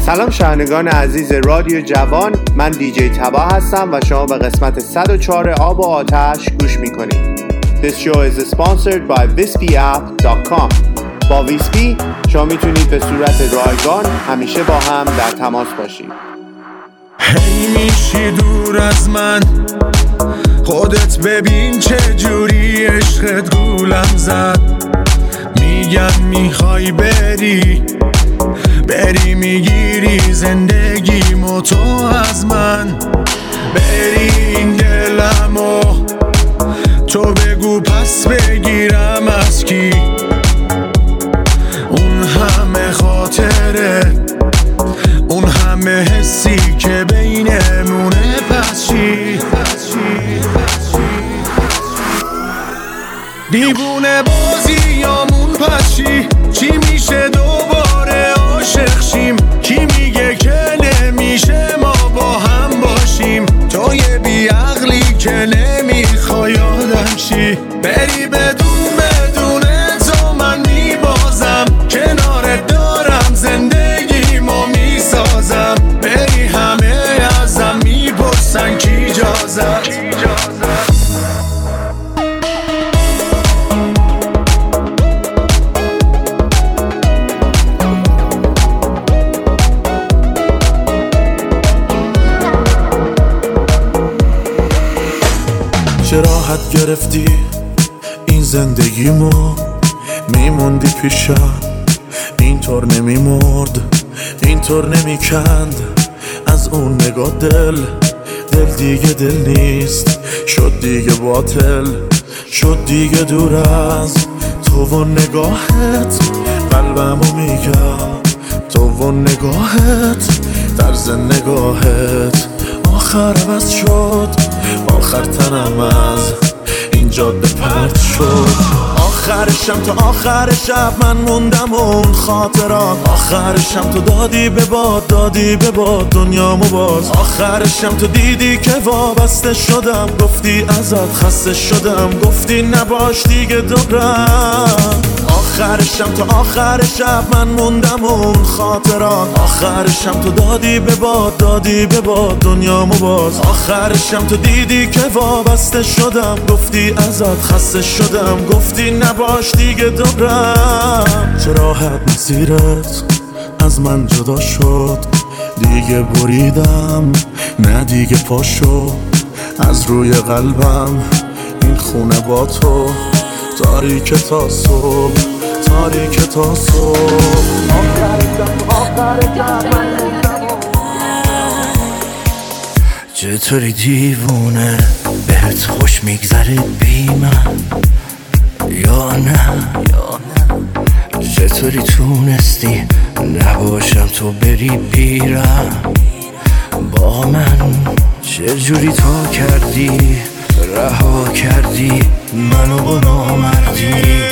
سلام شنوندگان عزیز رادیو جوان، من دیجی تبا هستم و شما به قسمت 104 آب و آتش گوش میکنید. This show is sponsored by wispyapp.com. با ویسپی شما میتونید به صورت رایگان همیشه با هم در تماس باشید. هی میشی دور از من، خودت ببین چه جوری عشقت گولم زد. میگن میخوای بری میگیری زندگیمو تو از من. بری این دلمو تو بگو پس بگیرم از کی. اون همه خاطره، اون همه حسی که بینمونه، پس چی؟ دیوونه بازی یامون پس چی میشه دوباره عاشق شیم؟ کی میگه که نمیشه ما با هم باشیم؟ تو یه بیعقلی که نمیخوای آدم شی. بری بدون تو من میبازم، کنارت دارم زندگیمو میسازم. بری همه ازم میپرسن کی اجازت. چه راحت گرفتی این زندگیمو، میموندی پیشم اینطور نمیمرد، اینطور نمیکند از اون نگاه. دل دیگه دل نیست، شد دیگه باطل، شد دیگه دور از تو و نگاهت. قلبمو میگم تو و نگاهت، طرز نگاهت آخر عوض شد. آخر تنم از این جاده پرت شد. آخرشم تا آخر شب من موندم اون خاطرات. آخرشم تو دادی به باد دنیامو باز. آخرشم تو دیدی که وابسته شدم، گفتی ازت خسته شدم، گفتی نباش دیگه دورم. آخرشم تا آخر شب من موندم اون خاطرات. آخرشم تو دادی به باد دنیامو باز. آخرشم تو دیدی که وابسته شدم، گفتی ازت خسته شدم، گفتی نباش دیگه دورم. چه راحت مسیرت از من جدا شد، دیگه بریدم نه دیگه پاشو از روی قلبم. این خونه با تو تاریک تا صبح، تاریک تا صبح. چطوری دیوونه بهت خوش میگذره بی من یا نه؟ چطوری تونستی نباشم تو بری بیرم با من؟ چجوری تو کردی رها کردی منو با نامردی؟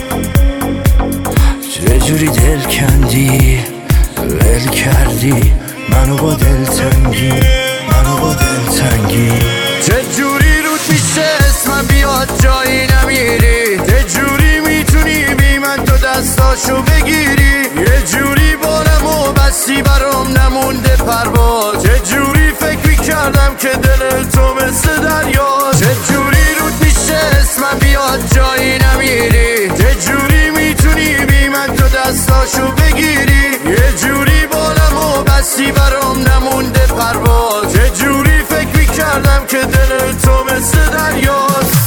چجوری دل کندی ول کردی منو با دلتنگی، منو با دلتنگی؟ چجوری رود میشه اسمم بیاد جایی نمیری؟ چجوری میتونی بی من تو دستاشو بگیری؟ یه جوری بالمو بستی برام نمونده پرواز. چجوری فکر میکردم که دل تو مثل دریا؟ چجوری رود میشه اسمم بیاد جایی نمیری؟ چجوری میتونی بی من تو دستاشو بگیری؟ یه جوری بالمو بستی برام نمونده پرواز. چجوری فکر میکردم که دل تو مثل دریاست؟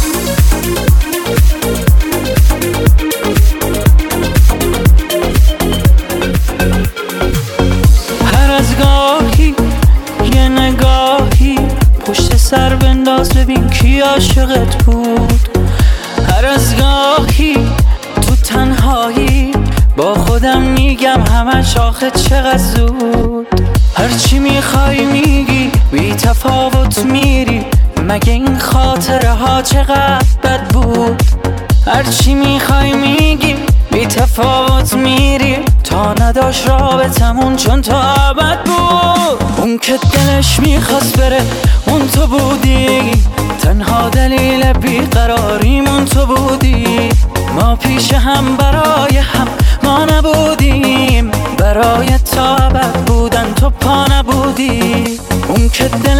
هر از گاهی یه نگاهی پشت سر بنداز ببین کی عاشقت بود. هر از گاهی تو تنهایی با خودم میگم همش آخه چقدر زود. هرچی میخوای میگی بی تفاوت میری، مگه این خاطره ها چقدر بد بود؟ هرچی میخوای میگی بی تفاوت میری، تا نداشت رابطمون چون تا ابد بود. اون که دلش میخواست بره اون تو بودی، تنها دلیل بیقراریمون تو بودی. ما پیش هم برای هم ما نبودیم، برای تا ابد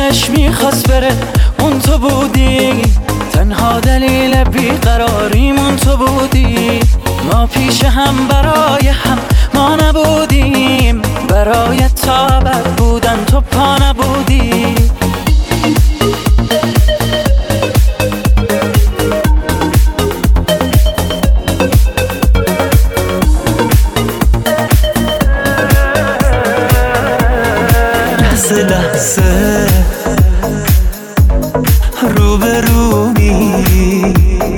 دلش میخواست بره اون تو بودی، تنها دلیل بیقراریمون تو بودی. ما پیش هم برای هم ما نبودیم، برای تابت بودن تو پا نبودی. لحظه لحظه روبرومی،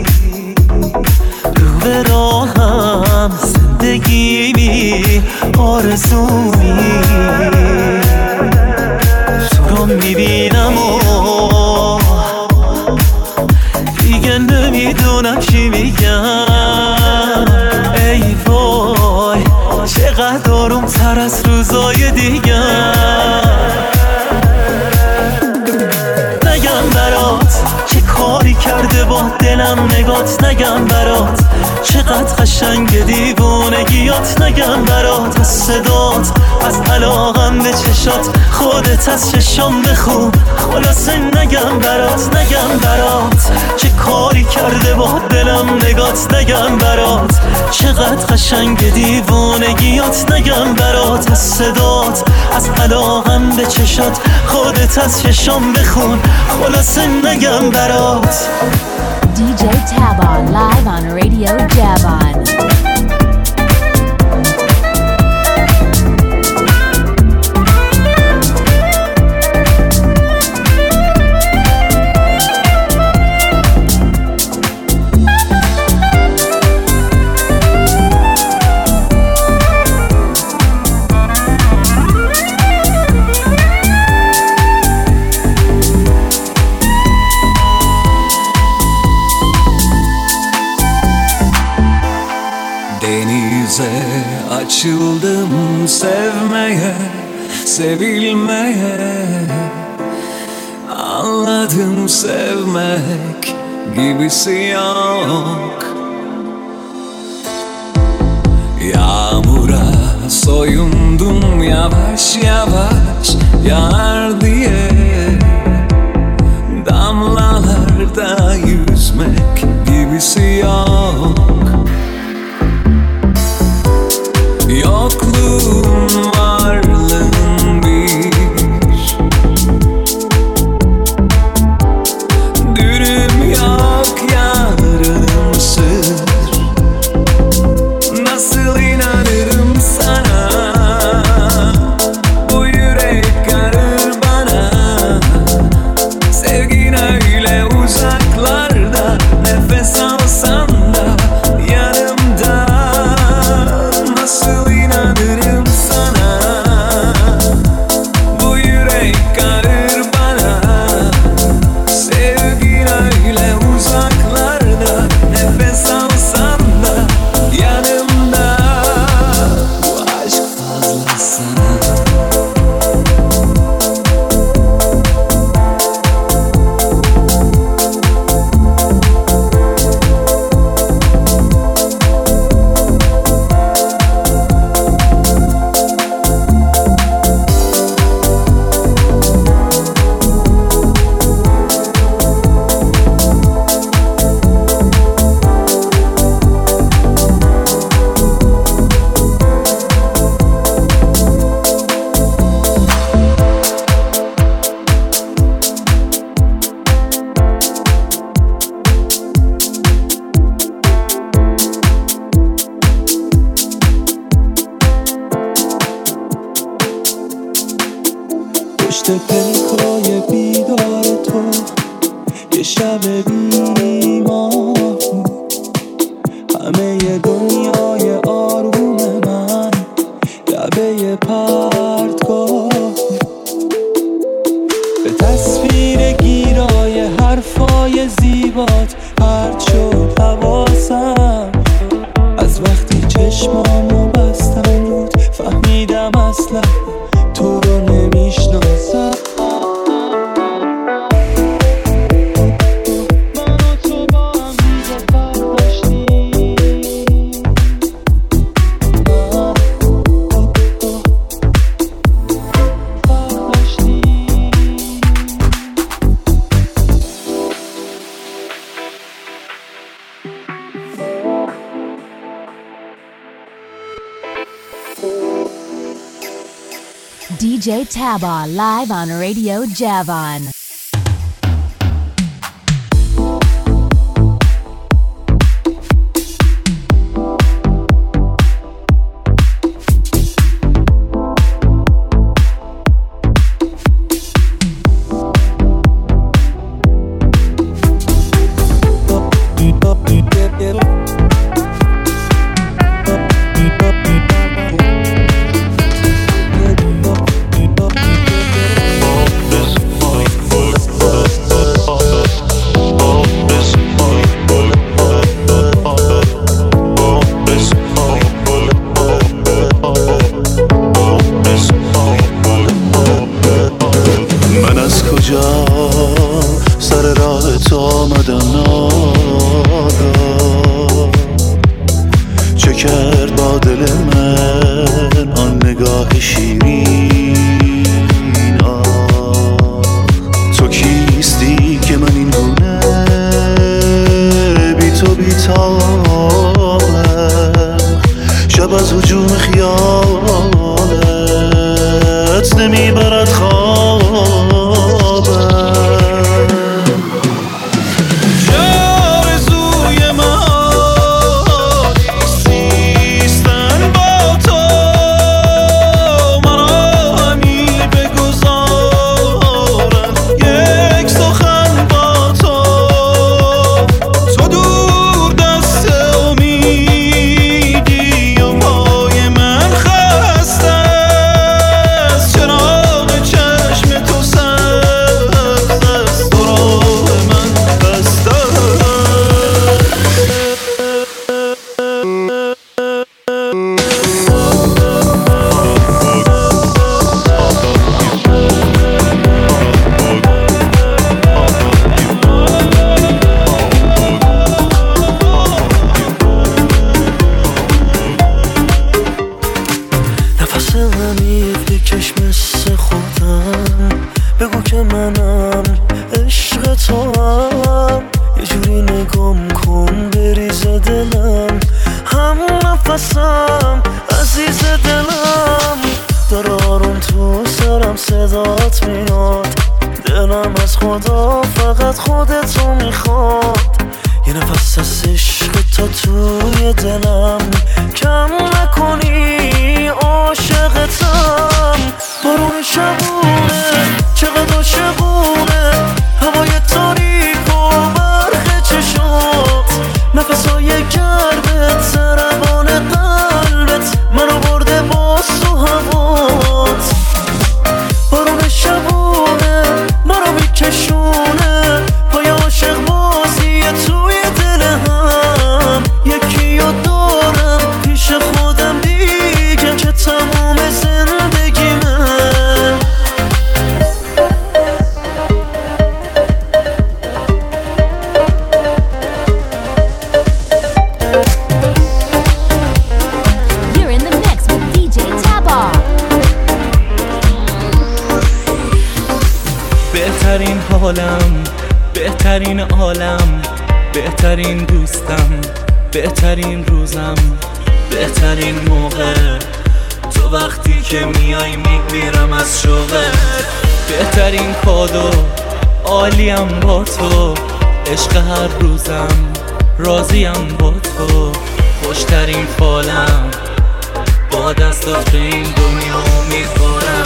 رو به راهم زندگیمی، آرزومی. تو رو میبینم و دیگه نمیدونم چی میگم. ای وای چقدر آروم تر از روزای دیگه. نگم برات چه کاری کرده با دلم نگات، نگم برات چقدر قشنگ دیوونگیات، نگم برات از صدات، از علاقم به چشات، خودت از چشام بخون. خلاصه نگم برات، نگم برات چه کاری کرده با دلم نگات، نگم برات چقدر قشنگ دیوونگیات، نگم برات از صدات، از علاقم به چشات، خودت از چشام بخون. خلاصه نگم برات. DJ Tabon live on Radio Javon. Açıldım sevmeye, sevilmeye. Anladım sevmek gibisi yok. Yağmura soyundum yavaş yavaş yağar diye. Damlalarda yüzmek gibisi yok. Yokluğun varlığın bir, dürüm yok yarımsın. Nasıl inanırım sana, bu yürek karır bana. Sevgin öyle uzaklarda, nefes alsan da yanımda. Nasıl inanırım sana, bu yürek karır bana. Sevgin öyle uzaklarda, nefes alsan da yanımda. Bu aşk fazla sana. پشت پلکای بیدار تو یه شب بیمار بود. همه دنیای آروم من لبه پرتگاه. به تصویر گیرای حرفای زیبات پرت شد حواسم. از وقتی چشمامو بستم رود فهمیدم اصلا تو رو نمیشناسم. DJ Taba live on Radio Javon. بهترین عالم، بهترین دوستم، بهترین روزم، بهترین موقع، تو وقتی که میای میمیرم از شوقت. بهترین کادو عالیم با تو، عشق هر روزم راضیم با تو. خوشترین فالم با دستات به این دنیا میخورم.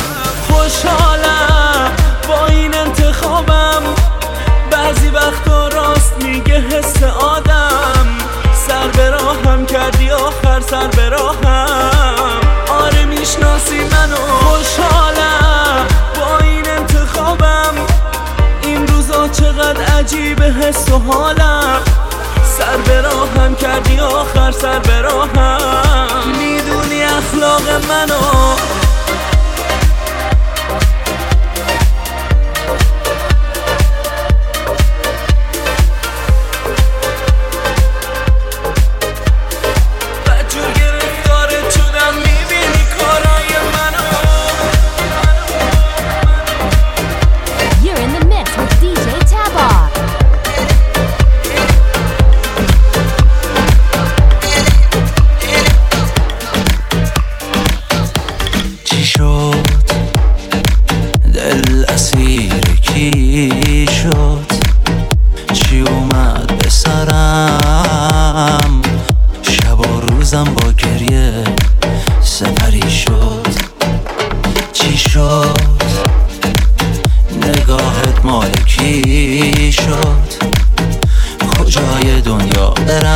خوشحالم با این انتخابم، بعضی وقتا راست میگه حس آدم. سر به راهم کردی آخر سر به راهم، آره میشناسی منو. خوشحالم با این انتخابم، این روزا چقدر عجیبه حس و حالم. سر به راهم کردی آخر سر به راهم، میدونی اخلاق منو. شد نگاهت مالکی شد کجای دنیا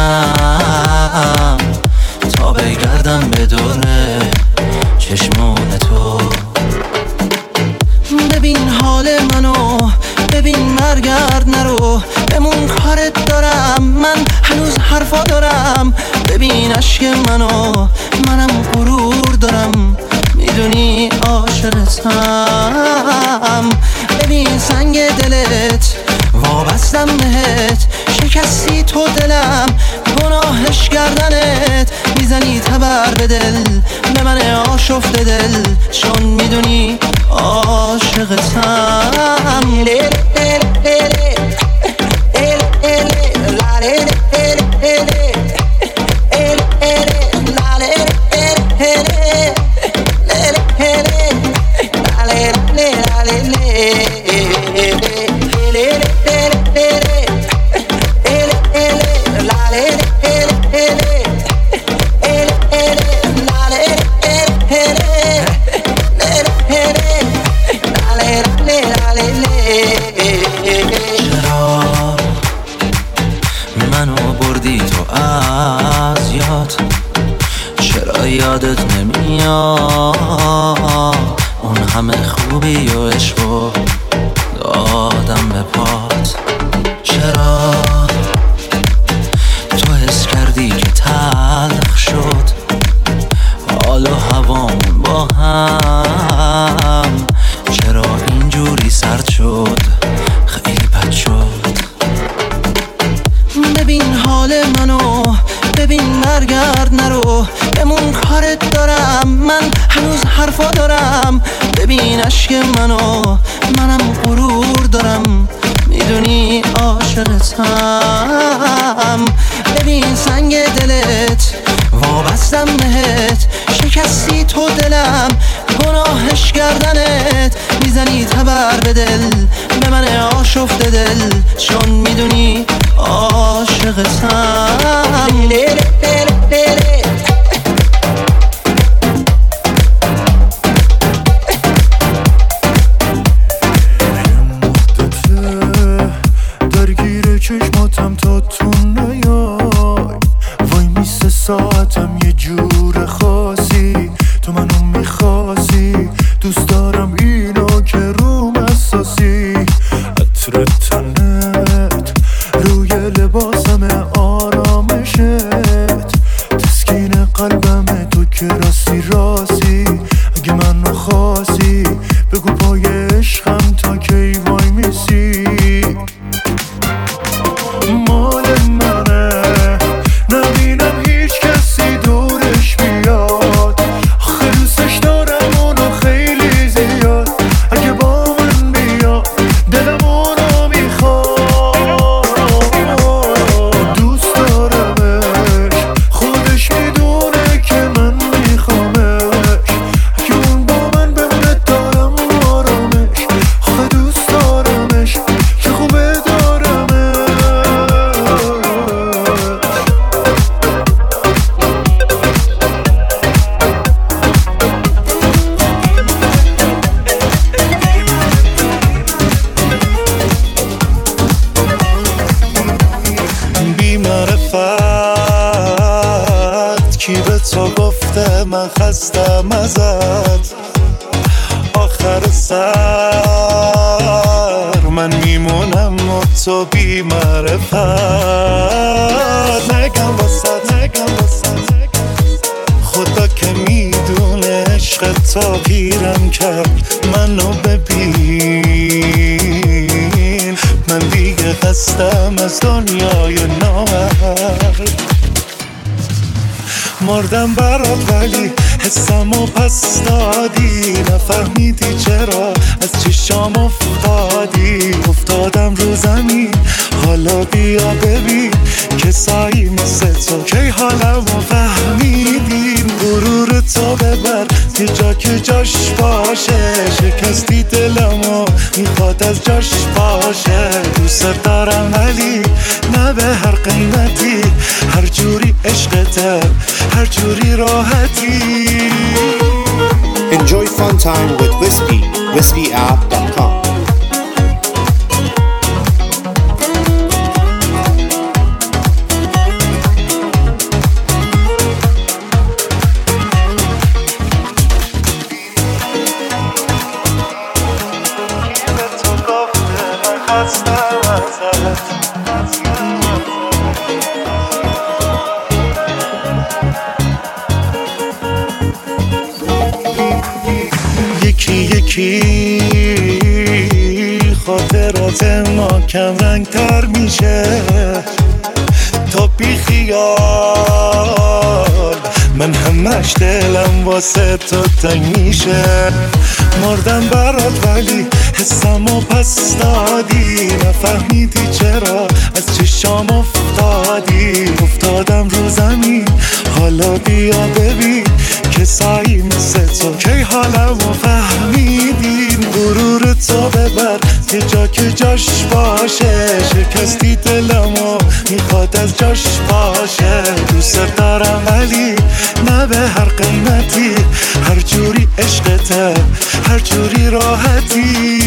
برم تا بگردم به دوره چشمون تو ببین حال منو ببین مرگرد نرو بمون کارت دارم من هنوز حرفا دارم ببین عشق منو منم غرور دارم میدونی عاشقتم ببین سنگ دلت وابستم بهت شکستی تو دلم گناهش کردنت میزنی تبر به دل به من آشفته دل چون میدونی عاشقتم یادت نمیاد اون همه خوبی و عشقو دادم به پات چرا تو حس کردی که تلخ شد حال و هوامون با هم چرا اینجوری سرد شد خیلی بد شد ببین حال منو ببین مرگرد نرو بمون کارت دارم من هنوز حرفا دارم ببین عشق منو منم غرور دارم میدونی عاشقتم ببین سنگ دلت وابستم بهت شکستی تو دلم گناهش کردنت میزنی تبر به دل به من آشفته دل چون میدونی عاشقتم درگیر چشماتم تا تو نیای وای میسه ساعتم یه جور خاصی تو منو میخواستی دوست دارم اینو که روم اساسی عطر تنت روی لباسم آرامشت تسکین قلبم تو که راستی راستی اگه منو خواستی بگو پای عشقم تا کی وای میسی مال منه نبینم هیچ کسی دورش بیاد آخه دوستش دارم اونو خیلی زیاد اگه با من بیاد دلم اونو میخواد دوست دارمش خودش میدونه که من میخوامش اگه اون با من بمونه دارم آرامش آخه دوست دارمش که خوبه دارمش بی معرفت کی به تو گفته من خستم ازت آخر سر من میمونم و تو بی معرفت نگم واسه خدا که میدونه عشق تو پیرم کرد منو ببین من دیگه خستم از دنیای نامرد مردم برات ولی حسمو پس دادی نفهمیدی چرا از چشام افتادم رو زمین حالا بیا ببین کسایی مثل تو کی حالمو فهمیدین غرور تو ببر یه جا که جاش باشه شکستی دلمو میخواد از جاش باشه دوست دارم ولی نه به هر قیمتی هر جوری عشقته هر جوری راحتی In Enjoy fun time with Wispy, wispyapp.com. خاطرات ما کم رنگ تر میشه تا بی خیال من همش دلم واسه تو تنگ میشه مردم برات ولی حسمو پس دادی نفهمیدی چرا از چشام افتادم رو زمین حالا بیا ببین که سعی مثل تو کی حالمو فهمیدین غرور تو ببر یه جا که جاش باشه شکستی دلمو میخواد از جاش باشه دوست دارم ولی نه به هر قیمتی هر جوری عشقته هر جوری راحتی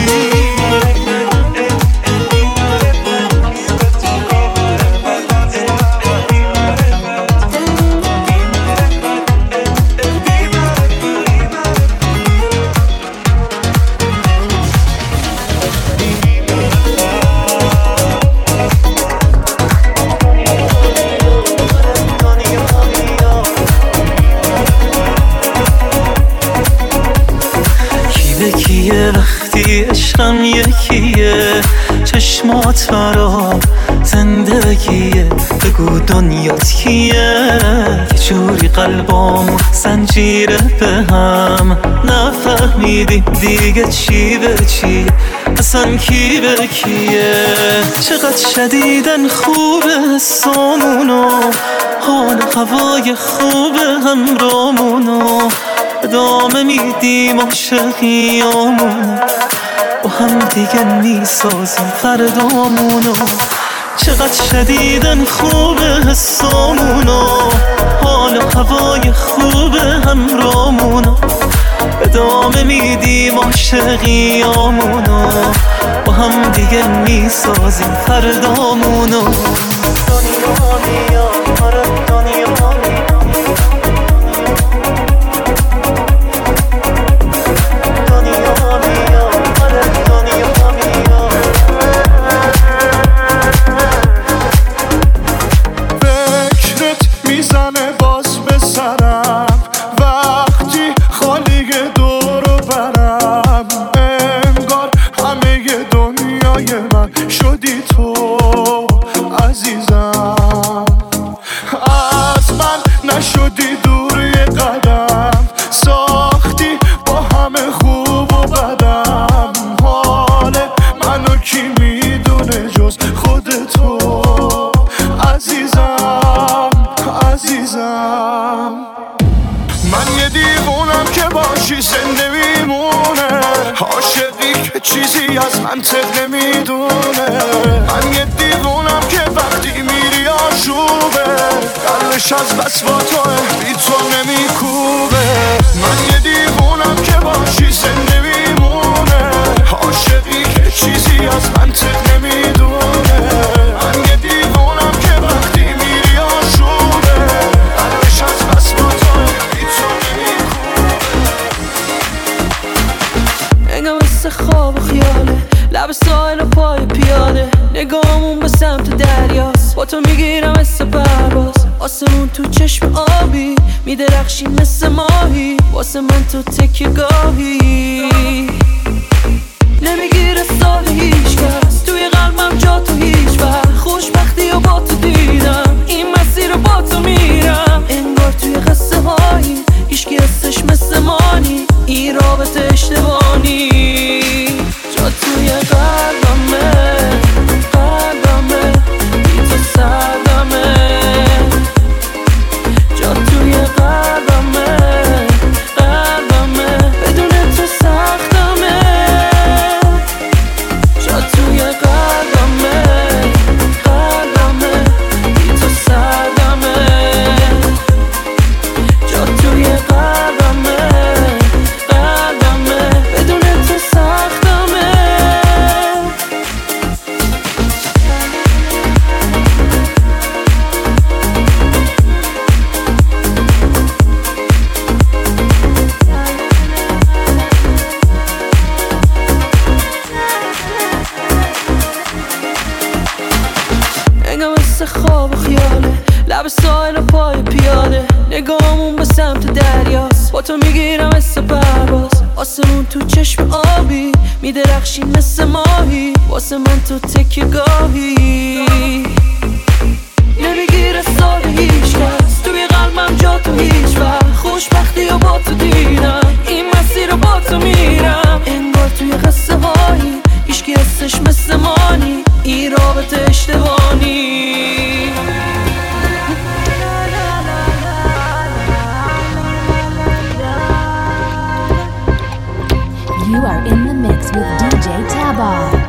عشقم یکیه چشمات برا زندگیه بگو دنیات کیه یه جوری قلبامو زنجیره به هم نفهمیدیم دیگه چی به چیه اصلا کی به کیه چقدر شدیدن خوبه حسامونو حال هوای خوبه همرامونو ادامه میدیم عاشقیامونو با هم دیگه میسازیم فردامونو چقدر شدیدن خوبه حسامونو حال و هوای خوبه همرامونو ادامه میدیم عاشقیامونو با هم دیگه میسازیم فردامونو دنیا میا آره دنیا میا چیزی از منطق نمیدونه من یه دیوونم که وقتی میری آشوبه قلبش از بس با توه بی تو نمیکوبه من یه دیوونم که باشی زنده میمونه عاشقی که چیزی از منطق نمیدونه من یه دیوونم که وقتی میری آشوبه قلبش از بس با توه بی تو نمیکوبه انگار مثل خواب و خیاله لب ساحل و پای پیاده نگاهمون به سمت دریاست با تو میگیرم مثل پرواز آسمون تو چشم آبی میدرخشی مثل ماهی واسه من تو تکیه گاهی نمیگیره سال هیچ کس توی قلبم جا تو هیچ وقت خوشبختی و با تو دیدم این مسیر رو با تو میرم انگار توی قصه هایی هیچکی هستش مثل مانی این رابطه اشتباهی جا توی قلبمه بی تو سردمه جا توی قلبمه بدون تو سختمه جا توی قلبمه بی تو سردمه جا توی قلبمه مثل خواب و خیاله، لب ساحل و پای پیاده، نگاهمون به سمت دریاست، با تو میگیرم مثل پرواز، آسمون تو چشم آبی میدرخشی مثل ماهی، واسه من تو تکیه گاهی، نمیگیره سال هیچ کس، توی قلبم جا تو هیچ وقت، خوشبختی و با تو دیدم، این مسیر رو با تو میرم، انگار توی قصه هایی هیچکی حسش مثل مانی، این رابطه اشتباهی. You are in the mix with DJ Taba.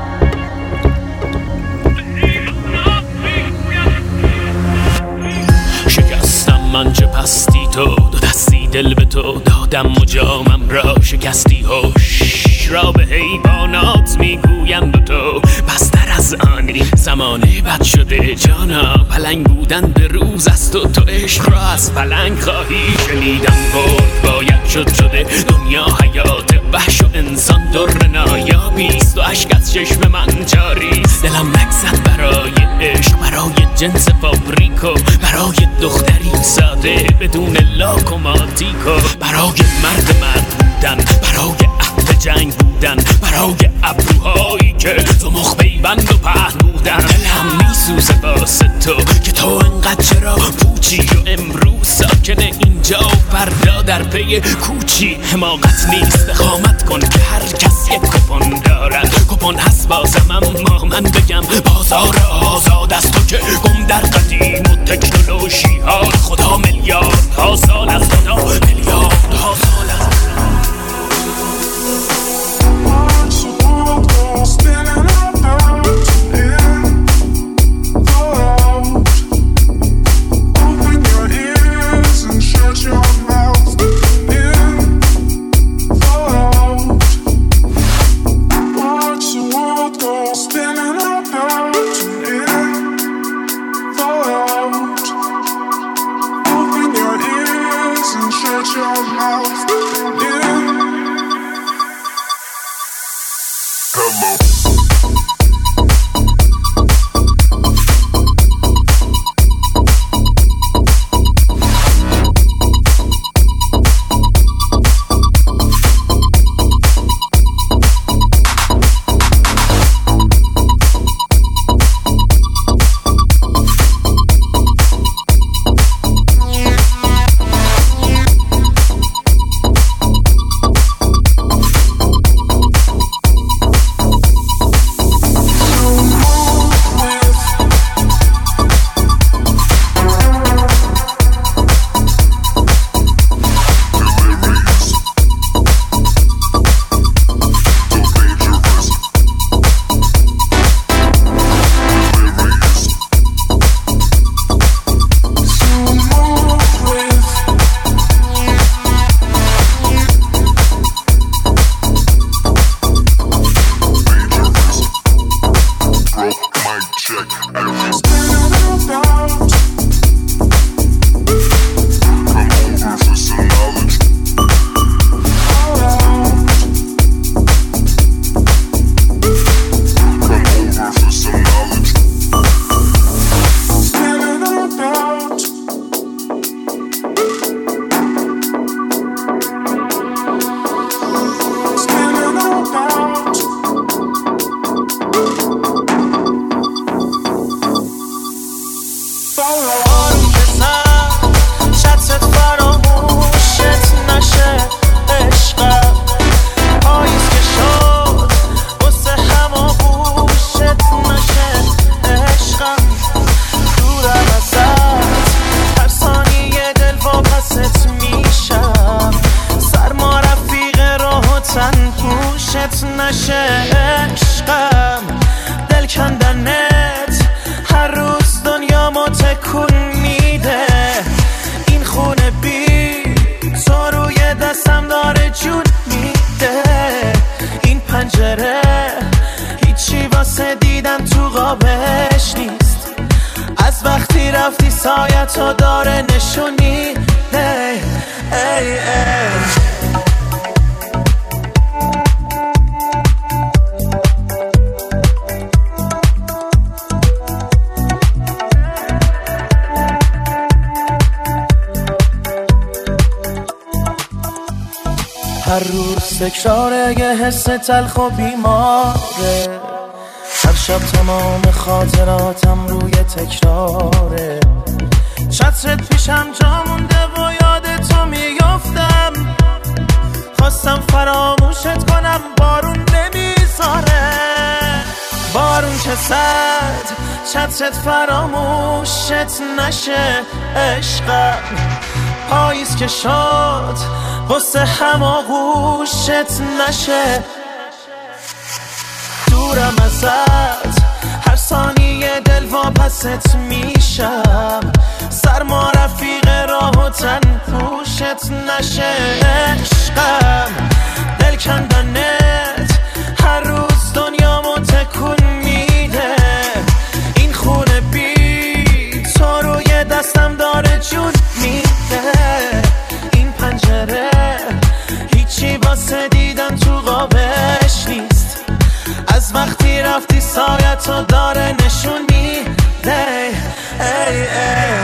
شکستم من چه پستی تو، دو دستی دل به تو دادم و جامم را شکستی، هوش را به حیوانات میگویم به تو پستر از آنی، زمانه بد شده جانا، پلنگ بودن به روز است و تو عشق را از پلنگ خواهی، شنیدم برد باید شده دنیا حیات وحش و انسان در نایابیست و عشق از چشم من جاریست، دلم نگزد برای عشق، برای جنس فابریکو، برای دختری ساده بدون لاک و ماتیکو، برای مرد بودن، برای اهل جنگ بودن، برای ابروهایی که تو مخ بیبند و پهن بودن، دلم میسوزه واسه تو که تو انقدر چرا پوچی و امروز ساکنه اینجا و فردا در پی کوچی، حماقت نیست اقامت کن که هر کس یک کپون دارد، کپون هست بازم اما من بگم بازار آزاد است، تو که گم در قدیم و تکنولوژی ها، خدا میلیاردها سال از خدا میلیاردها سال از سایتو داره نشونی تکراره یه حس تلخ و بیماره، هر شب تمام خاطراتم روی تکراره. چترت پیشم جا مونده و یاد تو میافتم، خواستم فراموشت کنم بارون نمیذاره. بارون که زد چترت فراموشت نشه عشقم، پاییز که شد غصه هماغوشت نشه. دورم ازت هر ثانیه دل واپست میشم، سرما رفیق راه و تن پوشت نشه عشقم. دل کندنت هر روز دنیامو تکون میده، این خونه بی تو روی دستم داره جون میده. این پنجره هیچی واسه دیدن تو قابش نیست، از وقتی رفتی سایتو داره نشون میده. ای ای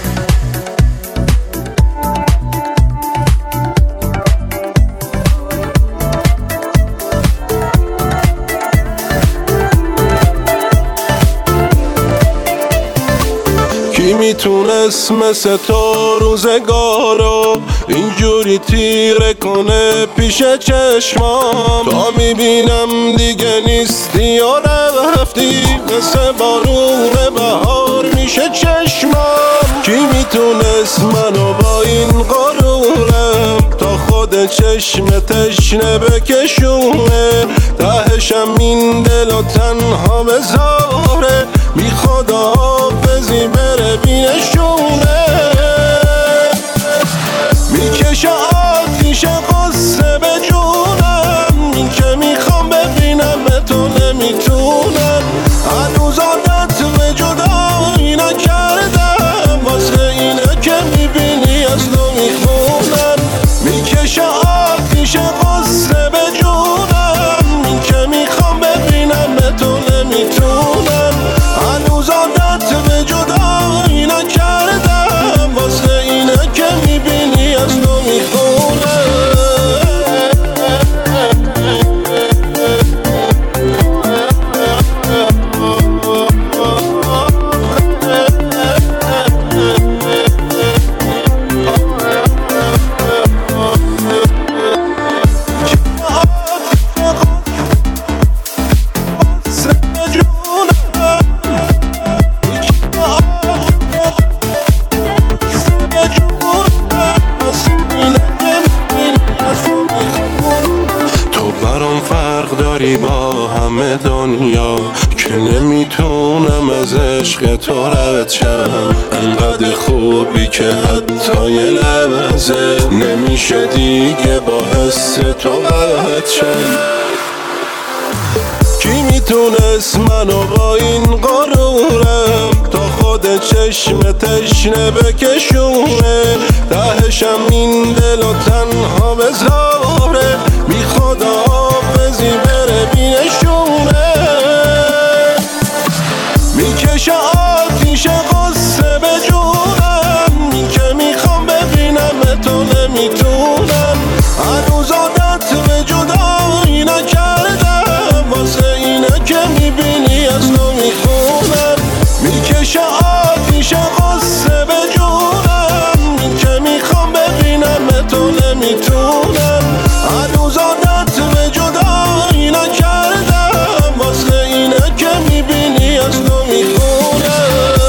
کی میتونست مثل تو روزگارو اینجوری تیره کنه پیش چشمام؟ تا میبینم دیگه نیستی یا رفتی، مثل بارون بهار میشه چشمام. کی میتونست منو با این غرورم تا خود چشم تشنه بکشونه؟ تهشم این دل و تنها بذاره، بی خدا حافظی بره بینشونه. میکشه آتیش قصه به جونم، این که میخوام ببینم به تو نمیتونم. هنوز عادت به جدایی نکردم، واسه اینه که میبینی از تو میخونم. میکشه آتیش قصه به جونم، این که میخوام ببینم به تو نمیتونم. هنوز عادت به جدایی نکردم، واسه اینه که میبینی از تو میخونم. با همه دنیا که نمیتونم از عشق تو رد شم، انقدر خوبی که حتی یه لحظه نمیشه دیگه با حس تو قد شم. کی میتونست منو با این غرورم تا خود چشم تشنه بکشونه؟ تهشم این دل و تنها بذاره، بی خدا حافظی بره بینشونه. میکشه آتیش قصه به جونم، این که میخوام ببینم به تو نمیتونم. هنوز عادت به جدایی نکردم، واسه اینه که میبینی از تو میخونم. میکشه آتیش قصه به جونم، این که میخوام ببینم به تو نمیتونم. هنوز عادت به جدایی نکردم، واسه اینه که میبینی از تو میخونم.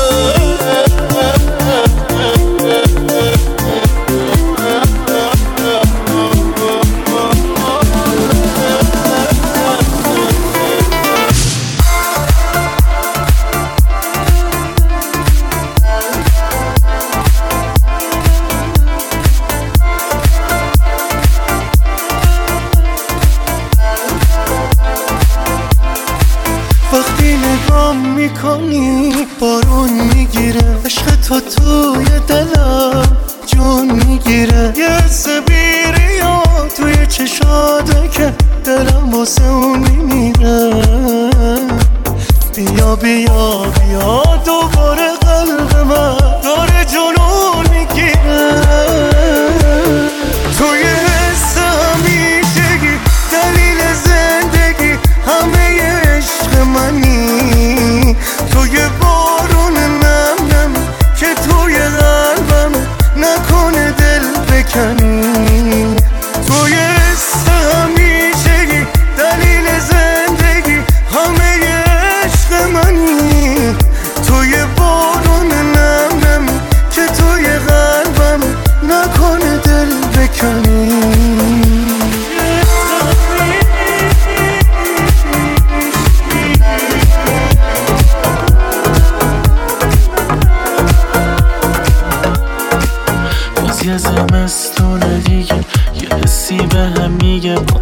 وقتی نگام میکنی بارون میگیره، عشق تو توی دلم جون میگیره. یه حس بیریا توی چشاته که دلم واسه اون میمیره. بیا بیا بیا دوباره قلب من داره جنون میگیره. توی حس همیشگی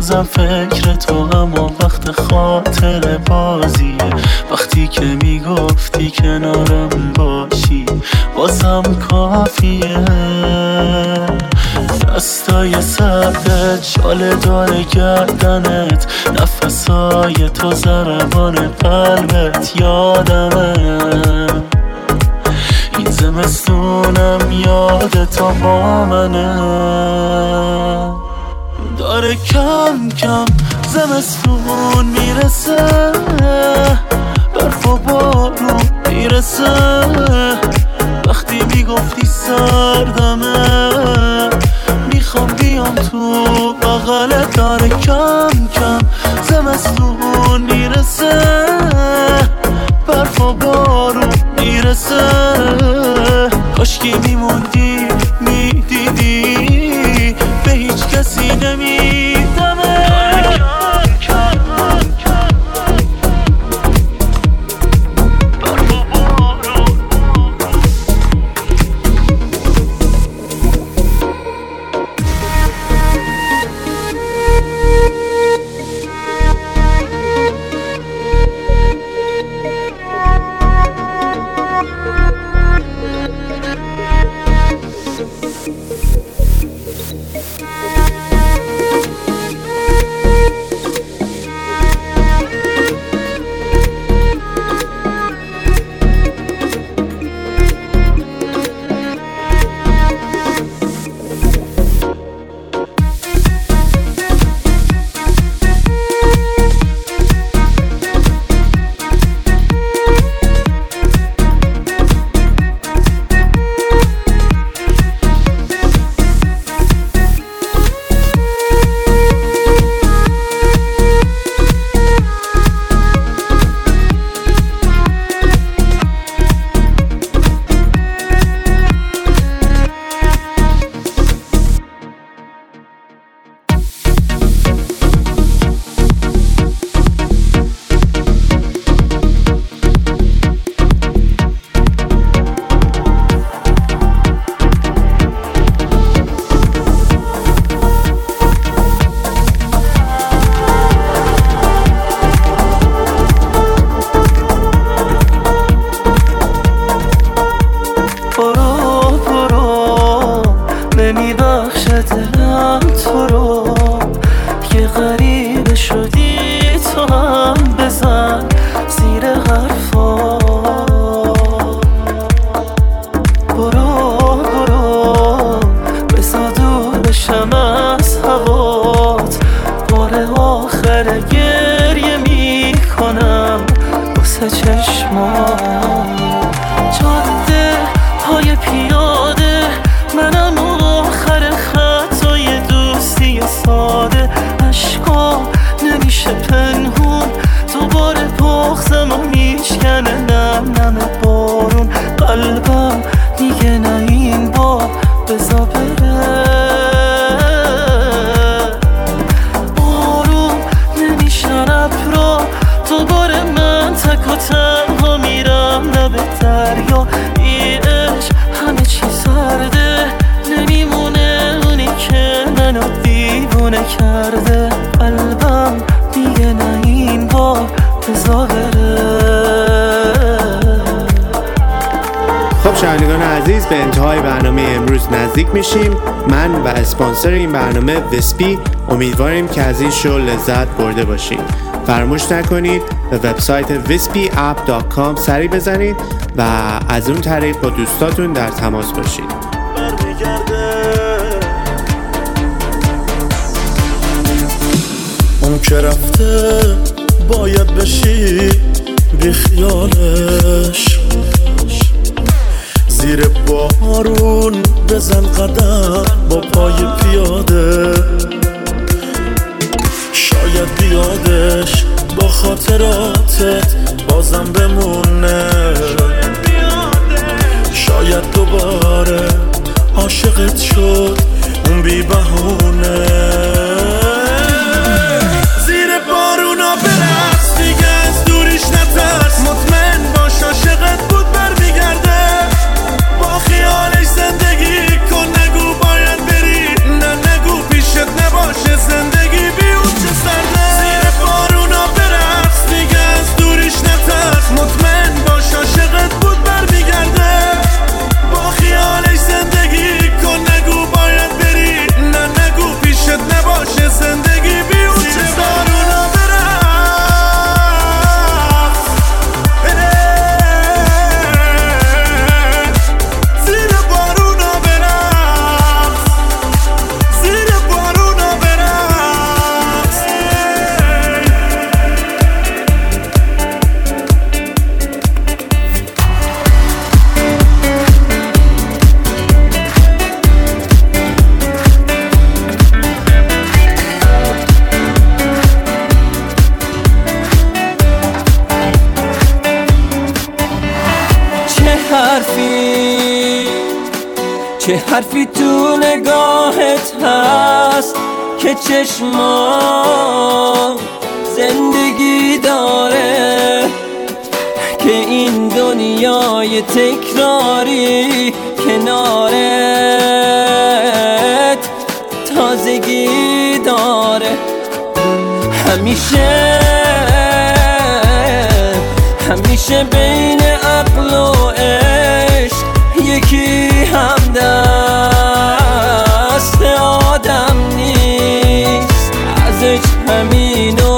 هنوزم فکر تو، اما وقت خاطر بازیه. وقتی که میگفتی کنارم باشی بازم کافیه. دستای سردت شال داره گردنت، نفسای تو ضربان قلبت یادمه. این زمستونم یادت با منه. داره کم کم زمستون میرسه، برف و بارون میرسه. وقتی میگفتی سردمه میخوام بیام تو بغلت. داره کم کم زمستون میرسه، برف و بارون میرسه. کاشکی میموندی میدیدی به هیچ کسی نمیدمه. شنوندگان عزیز، به انتهای برنامه امروز نزدیک میشیم. من و اسپانسر این برنامه ویسپی امیدواریم که از این شو لذت برده باشید. فراموش نکنید به وبسایت vispeapp.com سری بزنید و از اون طریق با دوستاتون در تماس باشید. اون که رفته باید بشی بی خیالش، زیر بارون بزن قدم با پای پیاده. شاید بیادش با خاطراتت بازم بمونه، شاید دوباره عاشقت شد اون بی بهونه. زیر بارونا برقص دیگه، از دوریش نترس، مطمئن باش عاشقت بود برمیگرده. با خیالش زندگی کن، نگو باید بری، نه نگو پیشت نباشه زندگی بی اون چه حرفی تو نگاهت هست که چشما زندگی داره، که این دنیای تکراری کنارت تازگی داره. همیشه بین عقل و عشق یکی هم دست آدم نیست، ازش همینو